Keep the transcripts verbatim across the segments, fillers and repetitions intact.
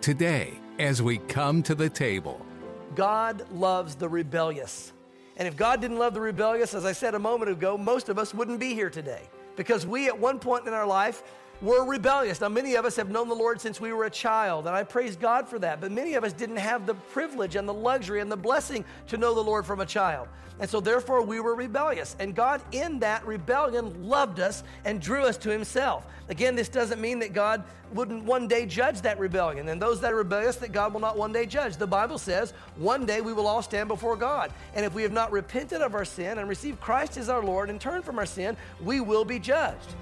Today, as we come to the table. God loves the rebellious. And if God didn't love the rebellious, as I said a moment ago, most of us wouldn't be here today. Because we, at one point in our life, were rebellious. Now, many of us have known the Lord since we were a child, and I praise God for that. But many of us didn't have the privilege and the luxury and the blessing to know the Lord from a child. And so, therefore, we were rebellious. And God, in that rebellion, loved us and drew us to Himself. Again, this doesn't mean that God wouldn't one day judge that rebellion. And those that are rebellious, that God will not one day judge. The Bible says, one day we will all stand before God. And if we have not repented of our sin and received Christ as our Lord and turned from our sin, we will be judged.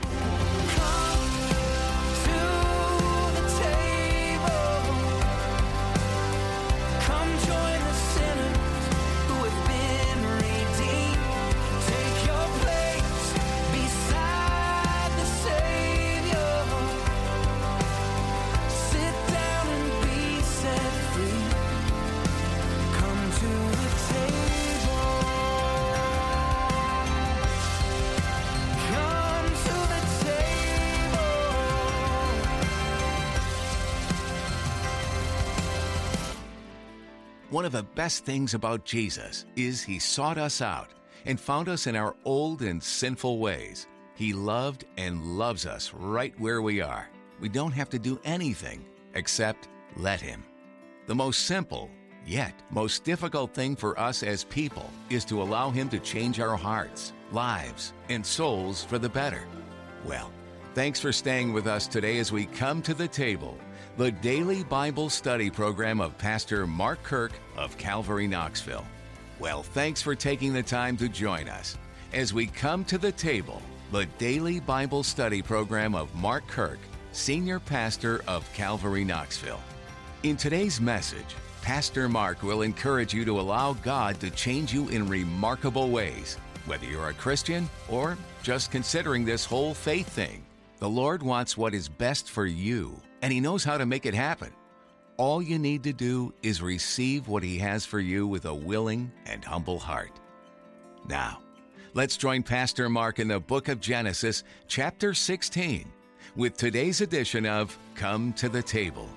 One of the best things about Jesus is He sought us out and found us in our old and sinful ways. He loved and loves us right where we are. We don't have to do anything except let Him. The most simple, yet most difficult thing for us as people is to allow Him to change our hearts, lives, and souls for the better. Well, thanks for staying with us today as we come to the table, the daily Bible study program of Pastor Mark Kirk of Calvary Knoxville. Well, thanks for taking the time to join us as we come to the table, the daily Bible study program of Mark Kirk, Senior Pastor of Calvary Knoxville. In today's message, Pastor Mark will encourage you to allow God to change you in remarkable ways, whether you're a Christian or just considering this whole faith thing. The Lord wants what is best for you, and He knows how to make it happen. All you need to do is receive what He has for you with a willing and humble heart. Now, let's join Pastor Mark in the book of Genesis, chapter sixteen, with today's edition of Come to the Table.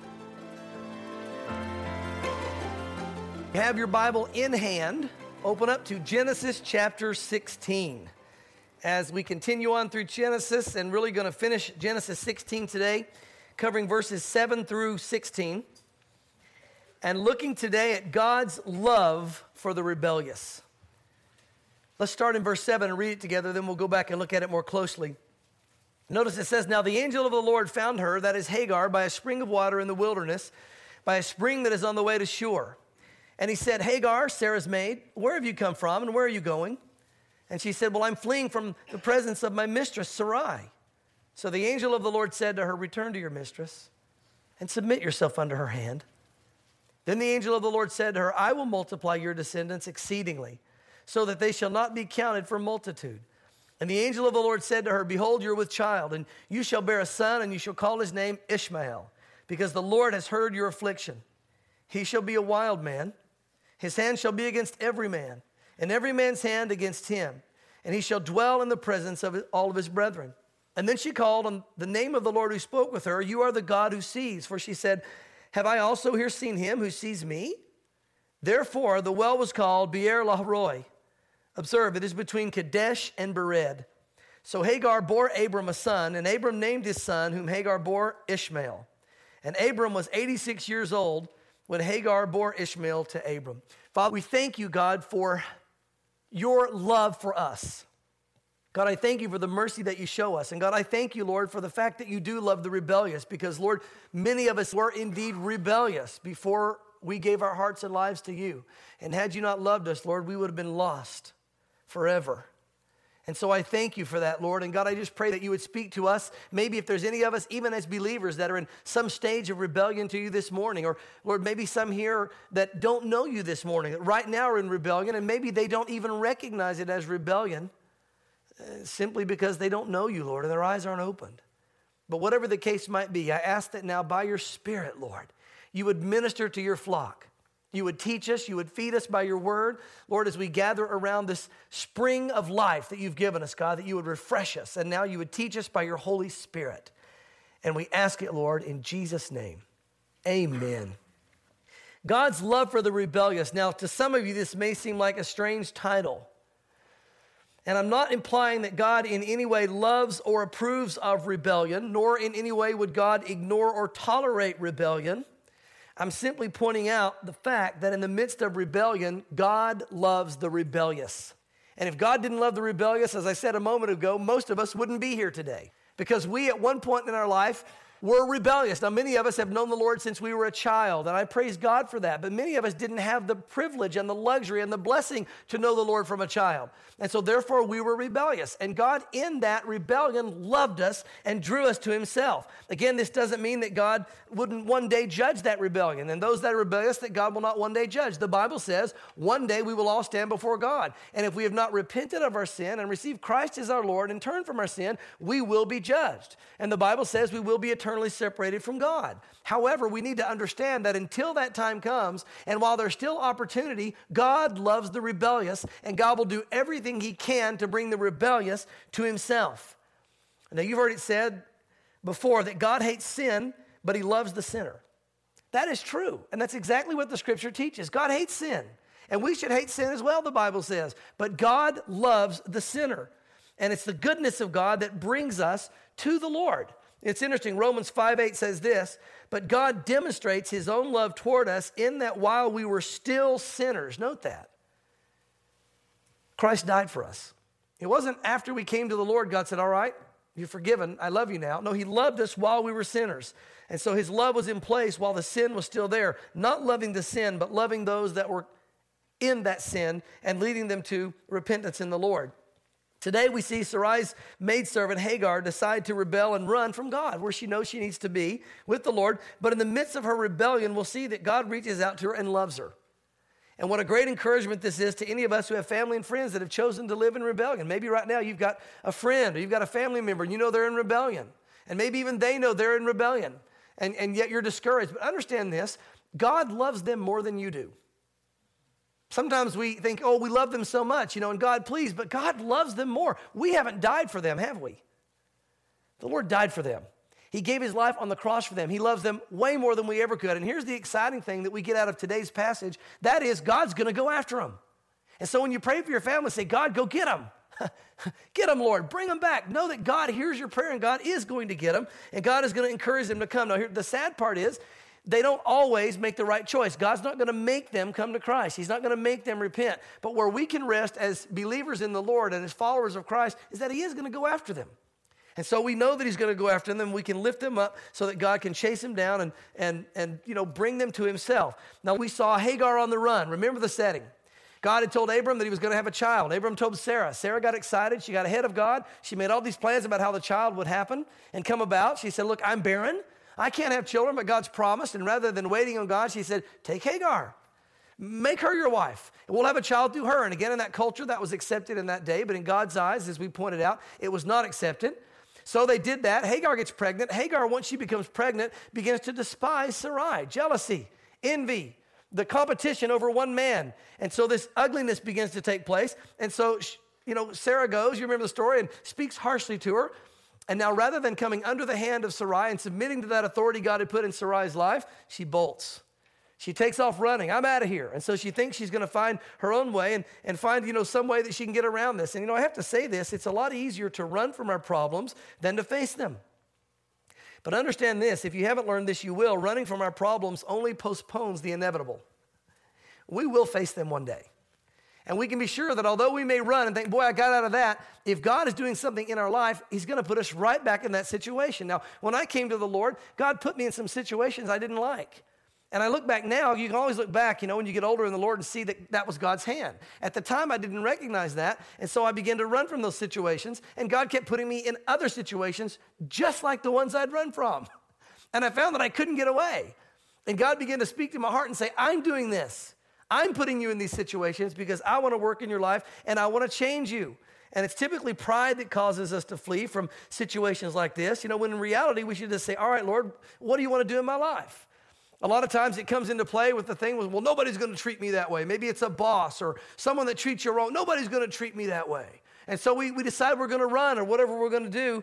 Have your Bible in hand. Open up to Genesis chapter sixteen. As we continue on through Genesis, and really going to finish Genesis sixteen today, covering verses seven through sixteen, and looking today at God's love for the rebellious. Let's start in verse seven and read it together, then we'll go back and look at it more closely. Notice it says, "Now the angel of the Lord found her," that is Hagar, "by a spring of water in the wilderness, by a spring that is on the way to Shur. And he said, 'Hagar, Sarah's maid, where have you come from and where are you going?' And she said, 'Well, I'm fleeing from the presence of my mistress, Sarai.' So the angel of the Lord said to her, 'Return to your mistress and submit yourself under her hand.' Then the angel of the Lord said to her, 'I will multiply your descendants exceedingly, so that they shall not be counted for multitude.' And the angel of the Lord said to her, 'Behold, you're with child, and you shall bear a son, and you shall call his name Ishmael, because the Lord has heard your affliction. He shall be a wild man. His hand shall be against every man, and every man's hand against him. And he shall dwell in the presence of all of his brethren.' And then she called on the name of the Lord who spoke with her, 'You are the God who sees.' For she said, 'Have I also here seen him who sees me?' Therefore the well was called Beer Laharoi. Observe, it is between Kadesh and Bered. So Hagar bore Abram a son, and Abram named his son, whom Hagar bore, Ishmael. And Abram was eighty-six years old when Hagar bore Ishmael to Abram." Father, we thank you, God, for your love for us. God, I thank you for the mercy that you show us. And God, I thank you, Lord, for the fact that you do love the rebellious, because, Lord, many of us were indeed rebellious before we gave our hearts and lives to you. And had you not loved us, Lord, we would have been lost forever. And so I thank you for that, Lord. And God, I just pray that you would speak to us. Maybe if there's any of us, even as believers, that are in some stage of rebellion to you this morning, or Lord, maybe some here that don't know you this morning, that right now are in rebellion, and maybe they don't even recognize it as rebellion, uh, simply because they don't know you, Lord, and their eyes aren't opened. But whatever the case might be, I ask that now by your Spirit, Lord, you would minister to your flock. You would teach us, you would feed us by your word. Lord, as we gather around this spring of life that you've given us, God, that you would refresh us, and now you would teach us by your Holy Spirit. And we ask it, Lord, in Jesus' name. Amen. God's love for the rebellious. Now, to some of you, this may seem like a strange title. And I'm not implying that God in any way loves or approves of rebellion, nor in any way would God ignore or tolerate rebellion. I'm simply pointing out the fact that in the midst of rebellion, God loves the rebellious. And if God didn't love the rebellious, as I said a moment ago, most of us wouldn't be here today. Because we, at one point in our life, were rebellious. Now, many of us have known the Lord since we were a child, and I praise God for that. But many of us didn't have the privilege and the luxury and the blessing to know the Lord from a child. And so therefore, we were rebellious. And God, in that rebellion, loved us and drew us to himself. Again, this doesn't mean that God wouldn't one day judge that rebellion. And those that are rebellious, that God will not one day judge. The Bible says, one day we will all stand before God. And if we have not repented of our sin and received Christ as our Lord and turned from our sin, we will be judged. And the Bible says we will be eternally separated from God. However, we need to understand that until that time comes, and while there's still opportunity, God loves the rebellious, and God will do everything he can to bring the rebellious to himself. Now, you've heard it said before that God hates sin, but he loves the sinner. That is true, and that's exactly what the scripture teaches. God hates sin, and we should hate sin as well, the Bible says. But God loves the sinner, and it's the goodness of God that brings us to the Lord. It's interesting, Romans five eight says this, but God demonstrates his own love toward us in that while we were still sinners, note that, Christ died for us. It wasn't after we came to the Lord, God said, all right, you're forgiven, I love you now. No, he loved us while we were sinners. And so his love was in place while the sin was still there, not loving the sin, but loving those that were in that sin and leading them to repentance in the Lord. Today we see Sarai's maidservant Hagar decide to rebel and run from God, where she knows she needs to be with the Lord. But in the midst of her rebellion, we'll see that God reaches out to her and loves her. And what a great encouragement this is to any of us who have family and friends that have chosen to live in rebellion. Maybe right now you've got a friend or you've got a family member and you know they're in rebellion. And maybe even they know they're in rebellion. And, and yet you're discouraged. But understand this, God loves them more than you do. Sometimes we think, oh, we love them so much, you know, and God, please, but God loves them more. We haven't died for them, have we? The Lord died for them. He gave his life on the cross for them. He loves them way more than we ever could. And here's the exciting thing that we get out of today's passage. That is, God's going to go after them. And so when you pray for your family, say, God, go get them. Get them, Lord. Bring them back. Know that God hears your prayer and God is going to get them. And God is going to encourage them to come. Now, here, the sad part is, they don't always make the right choice. God's not going to make them come to Christ. He's not going to make them repent. But where we can rest as believers in the Lord and as followers of Christ is that he is going to go after them. And so we know that he's going to go after them. We can lift them up so that God can chase them down and, and, and you know, bring them to himself. Now, we saw Hagar on the run. Remember the setting. God had told Abram that he was going to have a child. Abram told Sarah. Sarah got excited. She got ahead of God. She made all these plans about how the child would happen and come about. She said, look, I'm barren. I can't have children, but God's promised. And rather than waiting on God, she said, take Hagar. Make her your wife. And we'll have a child through her. And again, in that culture, that was accepted in that day. But in God's eyes, as we pointed out, it was not accepted. So they did that. Hagar gets pregnant. Hagar, once she becomes pregnant, begins to despise Sarai. Jealousy, envy, the competition over one man. And so this ugliness begins to take place. And so, you know, Sarah goes, you remember the story, and speaks harshly to her. And now rather than coming under the hand of Sarai and submitting to that authority God had put in Sarai's life, she bolts. She takes off running. I'm out of here. And so she thinks she's going to find her own way and, and find, you know, some way that she can get around this. And, you know, I have to say this, it's a lot easier to run from our problems than to face them. But understand this, if you haven't learned this, you will. Running from our problems only postpones the inevitable. We will face them one day. And we can be sure that although we may run and think, boy, I got out of that, if God is doing something in our life, he's going to put us right back in that situation. Now, when I came to the Lord, God put me in some situations I didn't like. And I look back now, you can always look back, you know, when you get older in the Lord and see that that was God's hand. At the time, I didn't recognize that, and so I began to run from those situations, and God kept putting me in other situations just like the ones I'd run from. And I found that I couldn't get away. And God began to speak to my heart and say, I'm doing this. I'm putting you in these situations because I want to work in your life, and I want to change you. And it's typically pride that causes us to flee from situations like this, you know, when in reality, we should just say, all right, Lord, what do you want to do in my life? A lot of times it comes into play with the thing with, well, nobody's going to treat me that way. Maybe it's a boss or someone that treats you wrong. Nobody's going to treat me that way. And so we, we decide we're going to run or whatever we're going to do.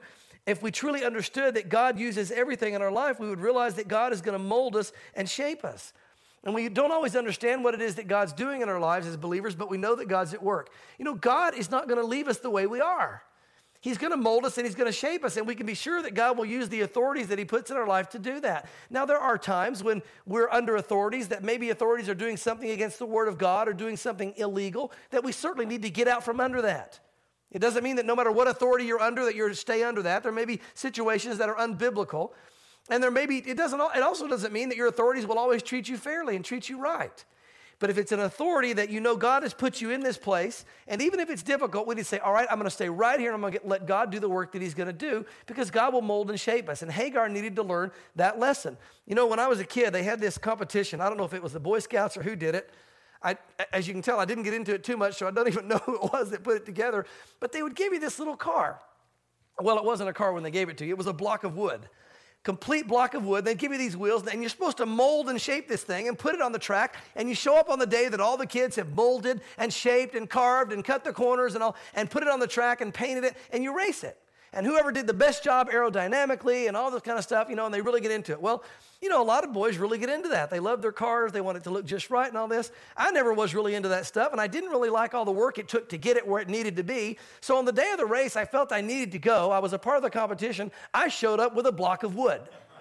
If we truly understood that God uses everything in our life, we would realize that God is going to mold us and shape us. And we don't always understand what it is that God's doing in our lives as believers, but we know that God's at work. You know, God is not going to leave us the way we are. He's going to mold us and he's going to shape us, and we can be sure that God will use the authorities that he puts in our life to do that. Now, there are times when we're under authorities that maybe authorities are doing something against the word of God or doing something illegal, that we certainly need to get out from under that. It doesn't mean that no matter what authority you're under, that you're to stay under that. There may be situations that are unbiblical, and there may be, it doesn't, it also doesn't mean that your authorities will always treat you fairly and treat you right. But if it's an authority that you know God has put you in this place, and even if it's difficult, we need to say, all right, I'm going to stay right here and I'm going to let God do the work that he's going to do, because God will mold and shape us. And Hagar needed to learn that lesson. You know, when I was a kid, they had this competition. I don't know if it was the Boy Scouts or who did it. I, as you can tell, I didn't get into it too much, so I don't even know who it was that put it together. But they would give you this little car. Well, it wasn't a car when they gave it to you. It was a block of wood. Complete block of wood. They give you these wheels, and you're supposed to mold and shape this thing and put it on the track, and you show up on the day that all the kids have molded and shaped and carved and cut the corners and all, and put it on the track and painted it, and you race it. And whoever did the best job aerodynamically and all this kind of stuff, you know, and they really get into it. Well, you know, a lot of boys really get into that. They love their cars. They want it to look just right and all this. I never was really into that stuff, and I didn't really like all the work it took to get it where it needed to be. So on the day of the race, I felt I needed to go. I was a part of the competition. I showed up with a block of wood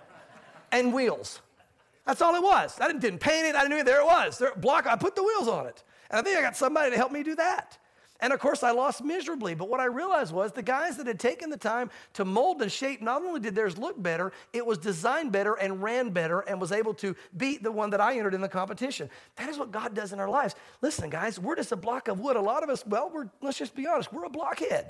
and wheels. That's all it was. I didn't, didn't paint it. I didn't know. There it was. There, block. I put the wheels on it. And I think I got somebody to help me do that. And of course, I lost miserably. But what I realized was the guys that had taken the time to mold and shape, not only did theirs look better, it was designed better and ran better and was able to beat the one that I entered in the competition. That is what God does in our lives. Listen, guys, we're just a block of wood. A lot of us, well, we're, let's just be honest, we're a blockhead.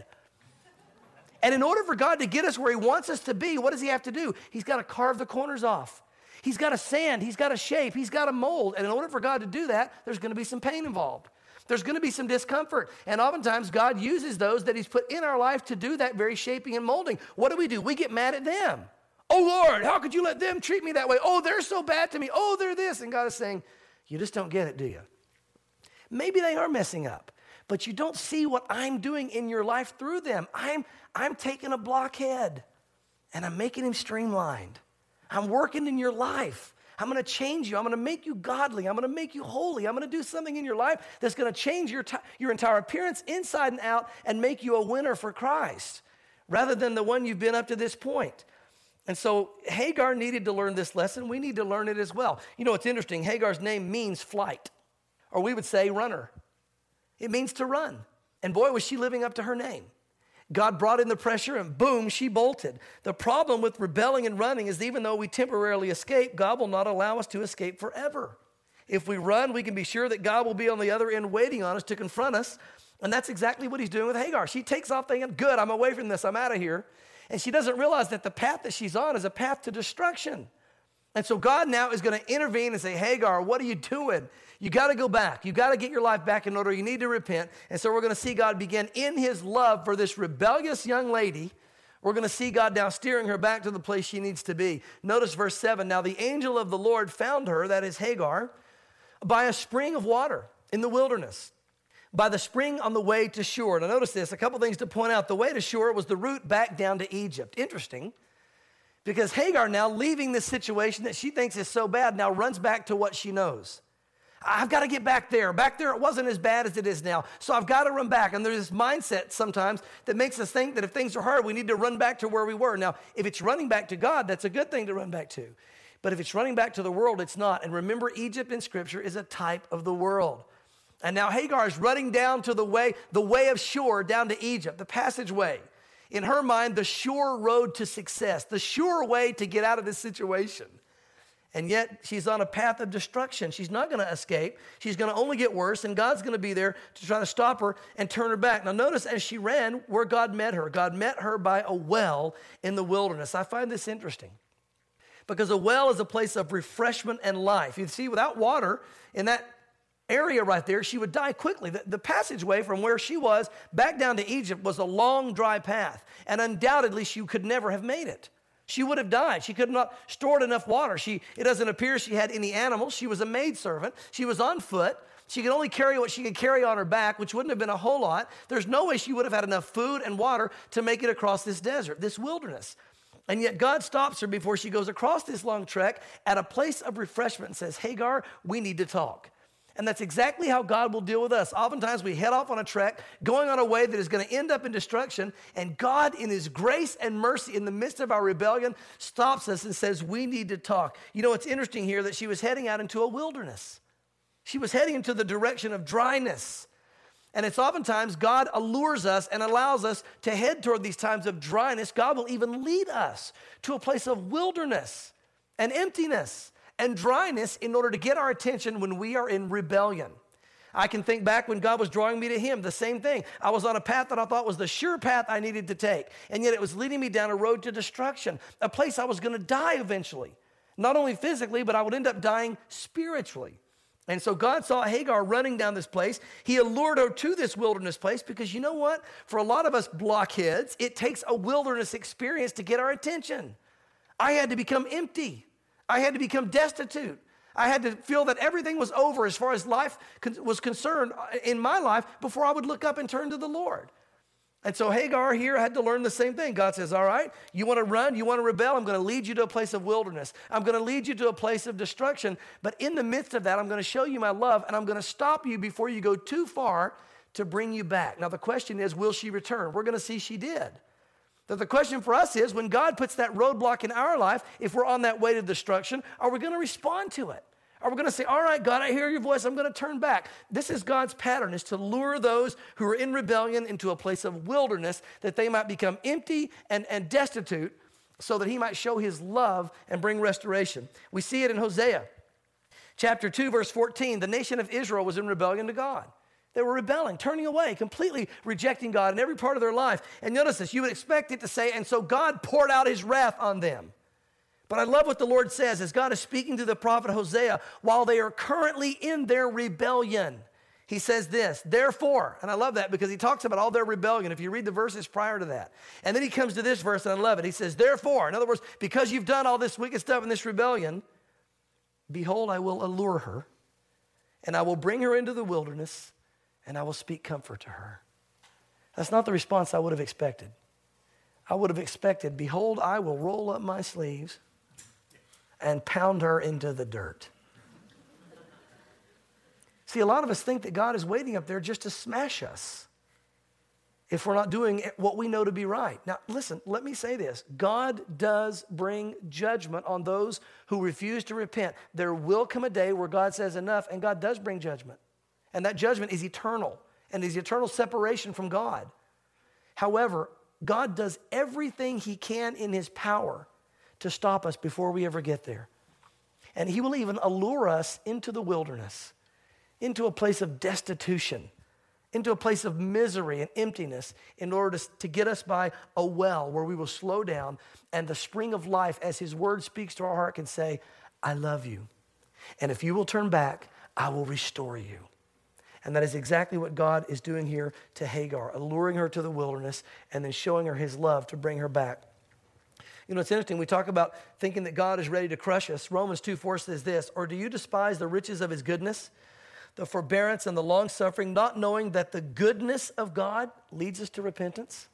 And in order for God to get us where he wants us to be, what does he have to do? He's got to carve the corners off. He's got to sand. He's got to shape. He's got to mold. And in order for God to do that, there's going to be some pain involved. There's going to be some discomfort. And oftentimes, God uses those that he's put in our life to do that very shaping and molding. What do we do? We get mad at them. Oh, Lord, how could you let them treat me that way? Oh, they're so bad to me. Oh, they're this. And God is saying, you just don't get it, do you? Maybe they are messing up, but you don't see what I'm doing in your life through them. I'm, I'm taking a blockhead, and I'm making him streamlined. I'm working in your life. I'm going to change you. I'm going to make you godly. I'm going to make you holy. I'm going to do something in your life that's going to change your, t- your entire appearance inside and out and make you a winner for Christ rather than the one you've been up to this point. And so Hagar needed to learn this lesson. We need to learn it as well. You know, it's interesting. Hagar's name means flight, or we would say runner. It means to run. And boy, was she living up to her name. God brought in the pressure and boom, she bolted. The problem with rebelling and running is even though we temporarily escape, God will not allow us to escape forever. If we run, we can be sure that God will be on the other end waiting on us to confront us. And that's exactly what he's doing with Hagar. She takes off thinking, good, I'm away from this, I'm out of here. And she doesn't realize that the path that she's on is a path to destruction. And so God now is going to intervene and say, Hagar, what are you doing? You got to go back. You got to get your life back in order. You need to repent. And so we're going to see God begin in his love for this rebellious young lady. We're going to see God now steering her back to the place she needs to be. Notice verse seven. Now the angel of the Lord found her, that is Hagar, by a spring of water in the wilderness, by the spring on the way to Shur. Now notice this, a couple things to point out. The way to Shur was the route back down to Egypt. Interesting. Because Hagar now, leaving this situation that she thinks is so bad, now runs back to what she knows. I've got to get back there. Back there, it wasn't as bad as it is now. So I've got to run back. And there's this mindset sometimes that makes us think that if things are hard, we need to run back to where we were. Now, if it's running back to God, that's a good thing to run back to. But if it's running back to the world, it's not. And remember, Egypt in Scripture is a type of the world. And now Hagar is running down to the way, the way of Shur, down to Egypt, the passageway. In her mind, the sure road to success, the sure way to get out of this situation. And yet, she's on a path of destruction. She's not going to escape. She's going to only get worse, and God's going to be there to try to stop her and turn her back. Now, notice as she ran, where God met her. God met her by a well in the wilderness. I find this interesting because a well is a place of refreshment and life. You see, without water in that area right there, she would die quickly. The, the passageway from where she was back down to Egypt was a long, dry path, and undoubtedly she could never have made it. She would have died. She could not stored enough water. She, it doesn't appear she had any animals. She was a maidservant. She was on foot. She could only carry what she could carry on her back, which wouldn't have been a whole lot. There's no way she would have had enough food and water to make it across this desert, this wilderness. And yet God stops her before she goes across this long trek at a place of refreshment and says, Hagar, we need to talk. And that's exactly how God will deal with us. Oftentimes we head off on a trek, going on a way that is going to end up in destruction, and God in his grace and mercy in the midst of our rebellion stops us and says, we need to talk. You know, it's interesting here that she was heading out into a wilderness. She was heading into the direction of dryness. And it's oftentimes God allures us and allows us to head toward these times of dryness. God will even lead us to a place of wilderness and emptiness and dryness in order to get our attention when we are in rebellion. I can think back when God was drawing me to him, the same thing. I was on a path that I thought was the sure path I needed to take, and yet it was leading me down a road to destruction, a place I was going to die eventually. Not only physically, but I would end up dying spiritually. And so God saw Hagar running down this place. He allured her to this wilderness place because you know what? For a lot of us blockheads, it takes a wilderness experience to get our attention. I had to become empty. I had to become destitute. I had to feel that everything was over as far as life was concerned in my life before I would look up and turn to the Lord. And so Hagar here had to learn the same thing. God says, all right, you want to run, you want to rebel, I'm going to lead you to a place of wilderness. I'm going to lead you to a place of destruction. But in the midst of that, I'm going to show you my love, and I'm going to stop you before you go too far to bring you back. Now the question is, will she return? We're going to see she did. That the question for us is, when God puts that roadblock in our life, if we're on that way to destruction, are we going to respond to it? Are we going to say, all right, God, I hear your voice, I'm going to turn back? This is God's pattern, is to lure those who are in rebellion into a place of wilderness that they might become empty and, and destitute so that he might show his love and bring restoration. We see it in Hosea. Chapter two, verse fourteen, the nation of Israel was in rebellion to God. They were rebelling, turning away, completely rejecting God in every part of their life. And notice this, you would expect it to say, and so God poured out his wrath on them. But I love what the Lord says as God is speaking to the prophet Hosea while they are currently in their rebellion. He says this, therefore, and I love that because he talks about all their rebellion if you read the verses prior to that. And then he comes to this verse and I love it. He says, therefore, in other words, because you've done all this wicked stuff in this rebellion, behold, I will allure her and I will bring her into the wilderness and I will speak comfort to her. That's not the response I would have expected. I would have expected, behold, I will roll up my sleeves and pound her into the dirt. See, a lot of us think that God is waiting up there just to smash us if we're not doing what we know to be right. Now, listen, let me say this. God does bring judgment on those who refuse to repent. There will come a day where God says enough, and God does bring judgment. And that judgment is eternal, and is eternal separation from God. However, God does everything he can in his power to stop us before we ever get there. And he will even allure us into the wilderness, into a place of destitution, into a place of misery and emptiness in order to, to get us by a well where we will slow down and the spring of life, as his word speaks to our heart, can say, I love you. And if you will turn back, I will restore you. And that is exactly what God is doing here to Hagar, alluring her to the wilderness and then showing her his love to bring her back. You know, it's interesting. We talk about thinking that God is ready to crush us. Romans two four says this, or do you despise the riches of his goodness, the forbearance and the long-suffering, not knowing that the goodness of God leads us to repentance?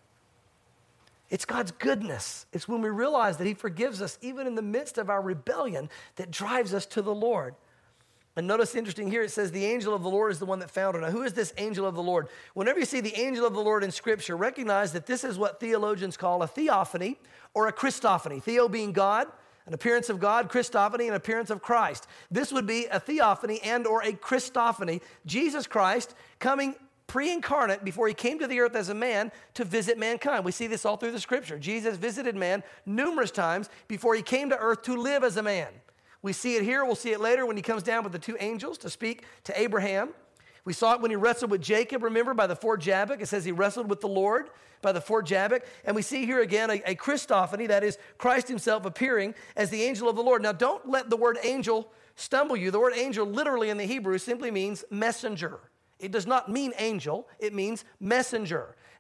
It's God's goodness. It's when we realize that he forgives us even in the midst of our rebellion that drives us to the Lord. And notice interesting here, it says the angel of the Lord is the one that found her. Now, who is this angel of the Lord? Whenever you see the angel of the Lord in Scripture, recognize that this is what theologians call a theophany or a Christophany. Theo being God, an appearance of God, Christophany, an appearance of Christ. This would be a theophany and or a Christophany. Jesus Christ coming pre-incarnate before he came to the earth as a man to visit mankind. We see this all through the Scripture. Jesus visited man numerous times before he came to earth to live as a man. We see it here. We'll see it later when he comes down with the two angels to speak to Abraham. We saw it when he wrestled with Jacob, remember, by the ford Jabbok. It says he wrestled with the Lord by the ford Jabbok. And we see here again a, a Christophany, that is Christ himself appearing as the angel of the Lord. Now, don't let the word angel stumble you. The word angel literally in the Hebrew simply means messenger. It does not mean angel. It means messenger.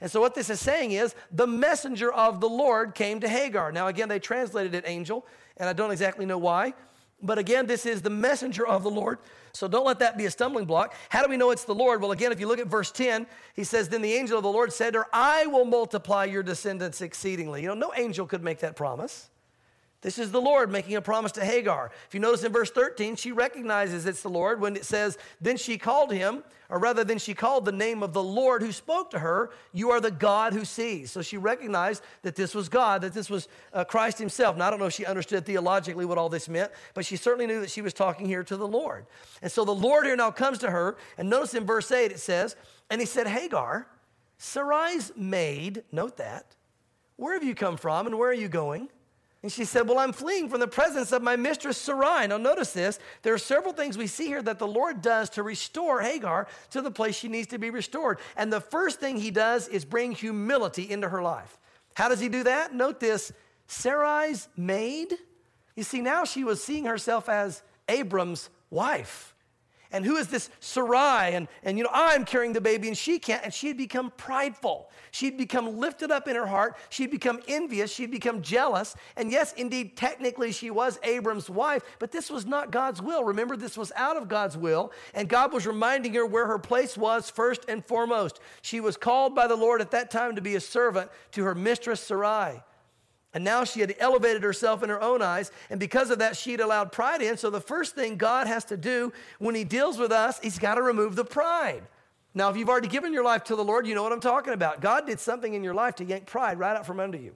And so what this is saying is the messenger of the Lord came to Hagar. Now, again, they translated it angel, and I don't exactly know why. But again, this is the messenger of the Lord. So don't let that be a stumbling block. How do we know it's the Lord? Well, again, if you look at verse ten, he says, then the angel of the Lord said to her, I will multiply your descendants exceedingly. You know, no angel could make that promise. This is the Lord making a promise to Hagar. If you notice in verse thirteen, she recognizes it's the Lord when it says, then she called him, or rather than she called the name of the Lord who spoke to her, you are the God who sees. So she recognized that this was God, that this was uh, Christ himself. Now, I don't know if she understood theologically what all this meant, but she certainly knew that she was talking here to the Lord. And so the Lord here now comes to her, and notice in verse eight it says, and he said, Hagar, Sarai's maid, note that, where have you come from and where are you going? And she said, well, I'm fleeing from the presence of my mistress Sarai. Now notice this. There are several things we see here that the Lord does to restore Hagar to the place she needs to be restored. And the first thing he does is bring humility into her life. How does he do that? Note this, Sarai's maid. You see, now she was seeing herself as Abram's wife. And who is this Sarai? And, and, you know, I'm carrying the baby and she can't. And she had become prideful. She'd become lifted up in her heart. She'd become envious. She'd become jealous. And yes, indeed, technically she was Abram's wife, but this was not God's will. Remember, this was out of God's will. And God was reminding her where her place was first and foremost. She was called by the Lord at that time to be a servant to her mistress Sarai. And now she had elevated herself in her own eyes, and because of that, she'd allowed pride in. So the first thing God has to do when he deals with us, he's got to remove the pride. Now, if you've already given your life to the Lord, you know what I'm talking about. God did something in your life to yank pride right out from under you.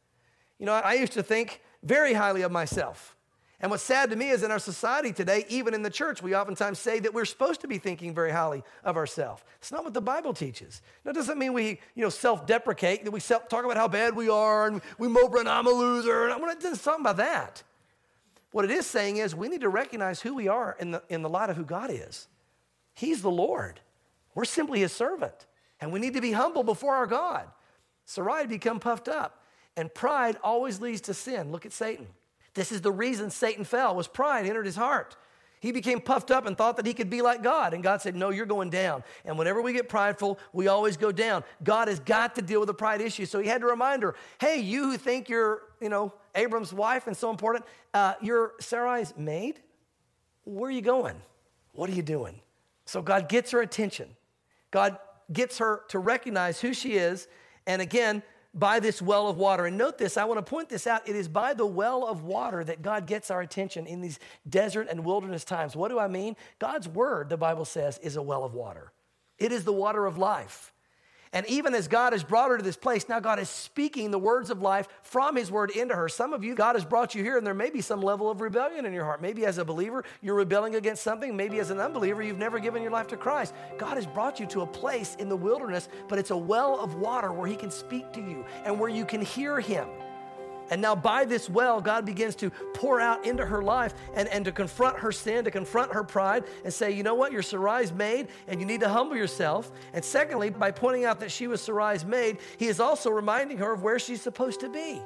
You know, I used to think very highly of myself. And what's sad to me is in our society today, even in the church, we oftentimes say that we're supposed to be thinking very highly of ourselves. It's not what the Bible teaches. That doesn't mean we, you know, self-deprecate, that we self- talk about how bad we are and we mope and I'm a loser. And it doesn't talk about that. What it is saying is we need to recognize who we are in the, in the light of who God is. He's the Lord. We're simply his servant. And we need to be humble before our God. Sarai had become puffed up. And pride always leads to sin. Look at Satan. This is the reason Satan fell, was pride entered his heart. He became puffed up and thought that he could be like God. And God said, no, you're going down. And whenever we get prideful, we always go down. God has got to deal with the pride issue. So he had to remind her, hey, you who think you're, you know, Abram's wife and so important, uh, you're Sarai's maid? Where are you going? What are you doing? So God gets her attention. God gets her to recognize who she is. And again, by this well of water. And note this, I want to point this out. It is by the well of water that God gets our attention in these desert and wilderness times. What do I mean? God's word, the Bible says, is a well of water. It is the water of life. And even as God has brought her to this place, now God is speaking the words of life from his word into her. Some of you, God has brought you here, and there may be some level of rebellion in your heart. Maybe as a believer, you're rebelling against something. Maybe as an unbeliever, you've never given your life to Christ. God has brought you to a place in the wilderness, but it's a well of water where he can speak to you and where you can hear him. And now by this well, God begins to pour out into her life and, and to confront her sin, to confront her pride and say, you know what, you're Sarai's maid and you need to humble yourself. And secondly, by pointing out that she was Sarai's maid, he is also reminding her of where she's supposed to be.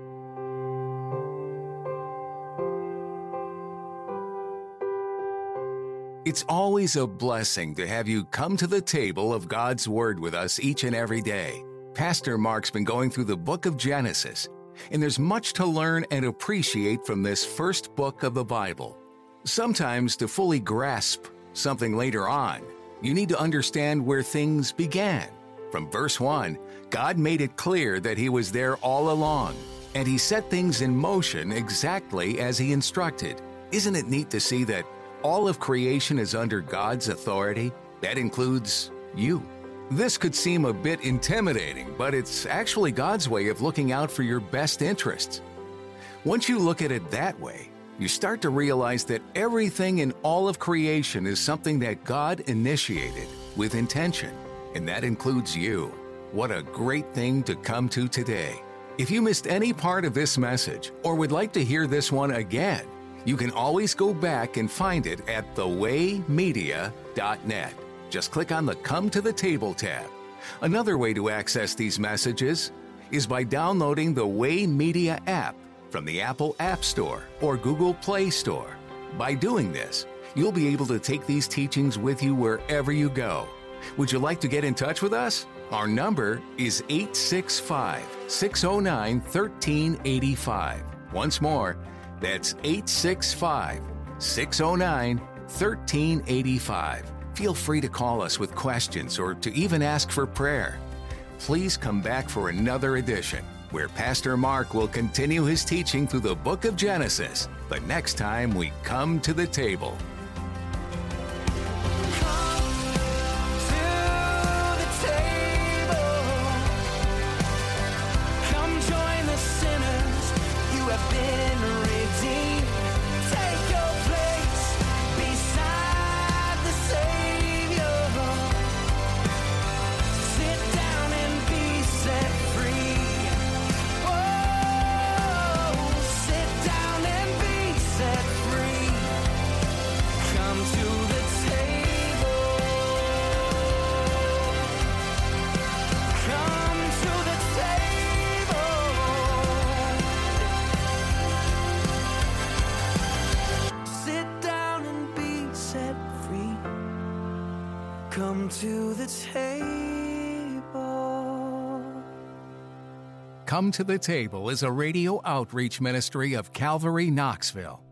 It's always a blessing to have you come to the table of God's Word with us each and every day. Pastor Mark's been going through the book of Genesis, and there's much to learn and appreciate from this first book of the Bible. Sometimes to fully grasp something later on, you need to understand where things began. From verse one, God made it clear that he was there all along, and he set things in motion exactly as he instructed. Isn't it neat to see that all of creation is under God's authority? That includes you. This could seem a bit intimidating, but it's actually God's way of looking out for your best interests. Once you look at it that way, you start to realize that everything in all of creation is something that God initiated with intention, and that includes you. What a great thing to come to today. If you missed any part of this message or would like to hear this one again, you can always go back and find it at the way media dot net. Just click on the Come to the Table tab. Another way to access these messages is by downloading the Way Media app from the Apple App Store or Google Play Store. By doing this, you'll be able to take these teachings with you wherever you go. Would you like to get in touch with us? Our number is eight six five, six oh nine, one three eight five. Once more, that's eight six five, six oh nine, one three eight five. Feel free to call us with questions or to even ask for prayer. Please come back for another edition where Pastor Mark will continue his teaching through the book of Genesis the next time we come to the table. Come to the table. Come to the Table is a radio outreach ministry of Calvary Knoxville.